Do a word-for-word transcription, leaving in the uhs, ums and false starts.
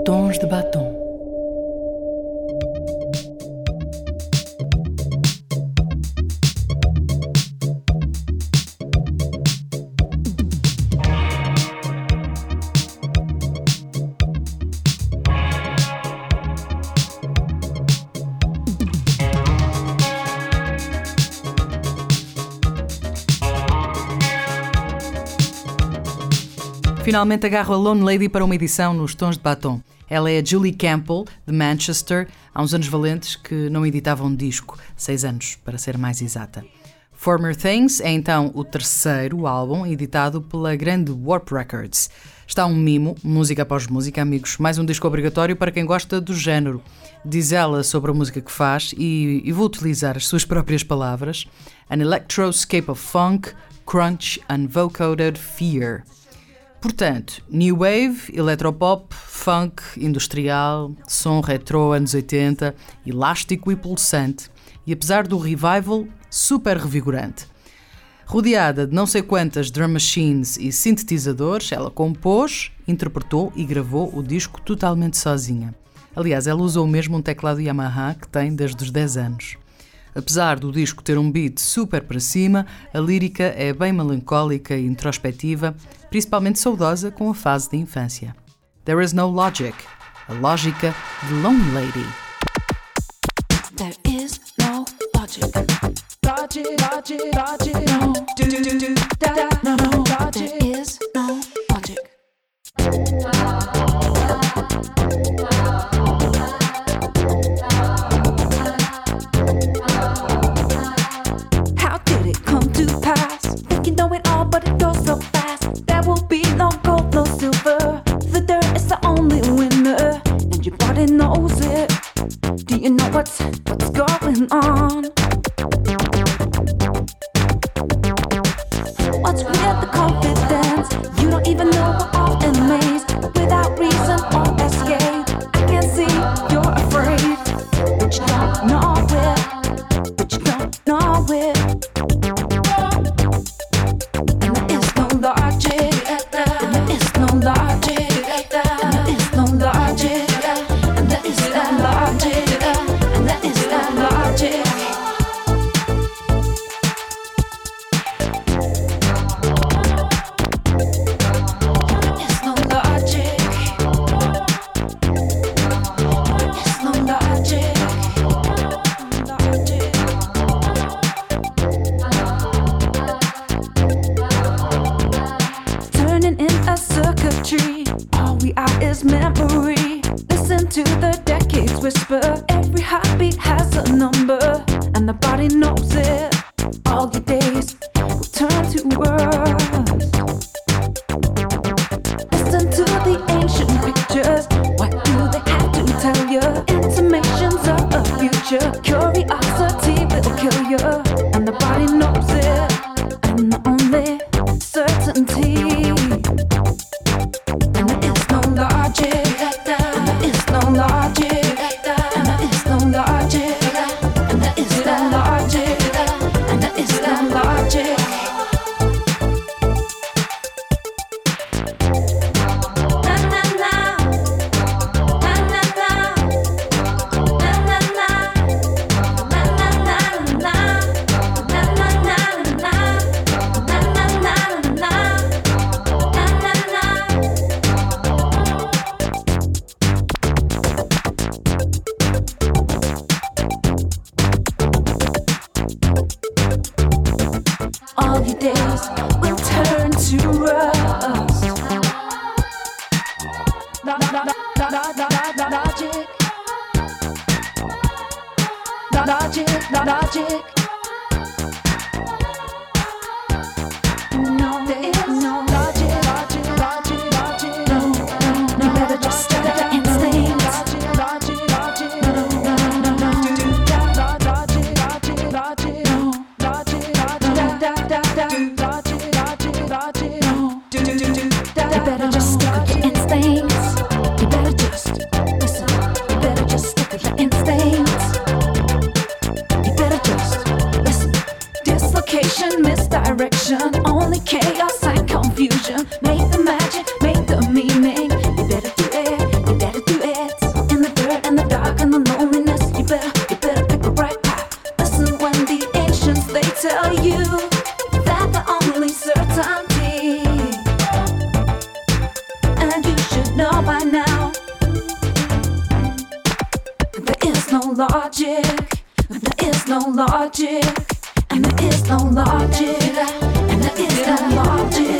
Tons de Batom. Finalmente agarro a Lone Lady para uma edição nos Tons de Batom. Ela é a Julie Campbell, de Manchester, há uns anos valentes que não editava um disco, seis anos, para ser mais exata. Former Things é então o terceiro álbum editado pela grande Warp Records. Está um mimo, música após música, amigos, mais um disco obrigatório para quem gosta do género. Diz ela sobre a música que faz, e, e vou utilizar as suas próprias palavras: An electroscape of funk, crunch and vocoded fear. Portanto, new wave, electropop, funk, industrial, som retrô anos oitenta, elástico e pulsante, e apesar do revival, super revigorante. Rodeada de não sei quantas drum machines e sintetizadores, ela compôs, interpretou e gravou o disco totalmente sozinha. Aliás, ela usou mesmo um teclado Yamaha que tem desde os dez anos. Apesar do disco ter um beat super para cima, a lírica é bem melancólica e introspectiva, principalmente saudosa com a fase de infância. There is no logic, a lógica de Lone Lady. There is no logic. Logic, logic, logic, no. Do, do, do, do, da, da, no, no. Logic. There is no logic. How did it come to pass? Think you know it all, but it goes so fast. There will be no gold, no silver. The dirt is the only winner, and your body knows it. Do you know what's what's going on? What's with the confidence? You don't even know we're all amazed. Without reason or escape, I can see you're afraid, but you don't know it. But you don't know it. And there is no logic. And there is no logic. And there is no logic. And there is no logic. And there is no logic. All we are is memory. Listen to the decades whisper. Every heartbeat has a number, and the body knows it. All your days will turn to words. Listen to the ancient pictures. What do they have to tell you? Intimations of a future. Curiosity will kill you, and the body knows it. And the only certainty. Logic, and there is no logic, and there is no logic, and there is no logic, and there is no logic. Na na na, na na na, na na na, na na na, na na na, na na na. All your days will turn to rust. La la la la la la la logic. La logic, la logic. No, there is no logic, logic, logic, logic. No, no, no. You better just stick with your instincts. Logic, logic, logic. No, no, no, no. Logic, logic, logic. No, logic, logic. Da da da. Logic, logic, logic. No, do do do do. You better just stick with your instincts. You better just listen. You better just stick with your instincts. You better just listen. Dislocation, misdirection, only chaos and confusion. Make the magic, make the meaning. You better do it. You better do it. logic. There is no logic. And there is no logic. And there is no logic.